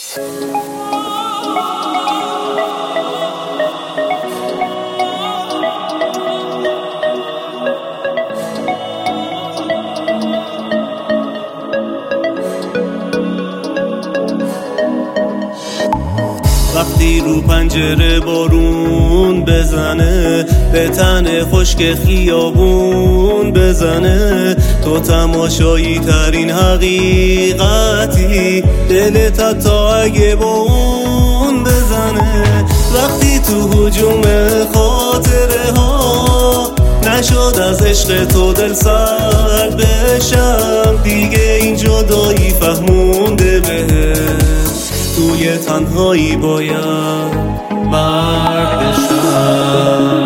وقتی رو پنجره بارون بزنه، به تن خشک خیابون بزنه، تو تماشایی ترین حقیقتی، دلت تا اگه با اون بزنه. وقتی تو هجوم خاطره ها نشد از عشق تو دل سر بشم، دیگه این جدایی فهمونده بهت، توی تنهایی باید مرد بشم.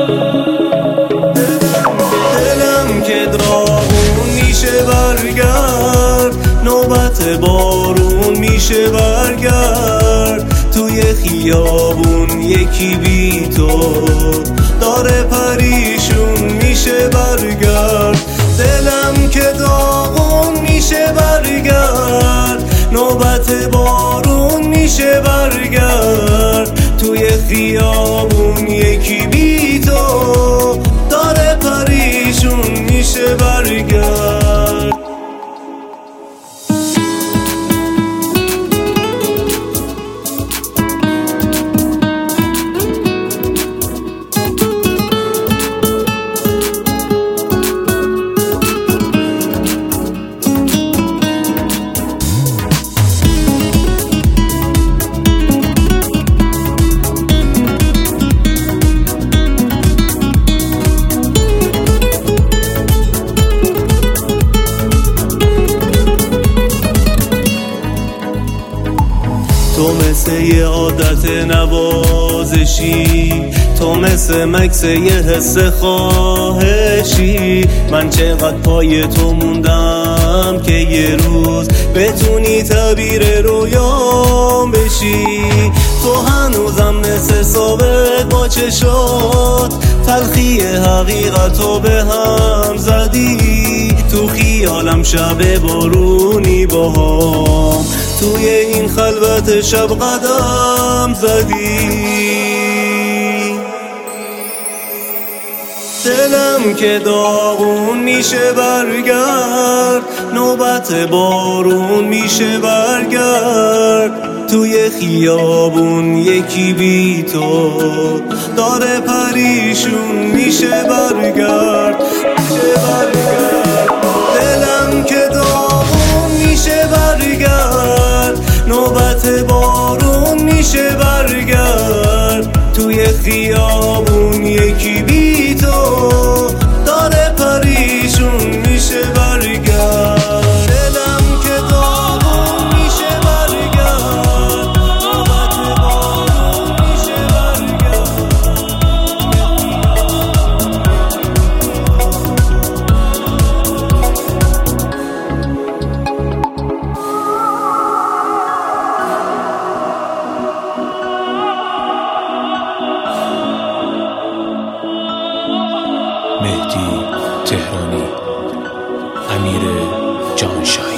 دلم که داغون میشه برگرد، نوبت بارون میشه برگرد، توی خیابون یکی بی تو داره پریشون میشه برگرد. دلم که داغون میشه برگرد، نوبت بارون میشه برگرد، توی خیابون یکی بی تو داره پریشون میشه برگرد. تو مثل یه عادت نوازشی، تو مثل مکس یه حس خواهشی، من چقدر پای تو موندم که یه روز بتونی تعبیر رویام بشی. تو هنوزم مثل سابق با چشات تلخی حقیقتو به هم زدی، تو خیالم شب بارونی باهام توی این خلوت شب قدم زدی. دلم که داغون میشه برگرد، نوبت بارون میشه برگرد، توی خیابون یکی بی تو داره پریشون میشه برگرد. دلم که داغون میشه برگرد، نوبت بارون میشه برگرد، توی خیابون یکی بی تو داره پریشون میشه برگرد. دلم که داغون میشه برگرد، نوبت بارون میشه مهدی تهرانی، امیر جانشاه.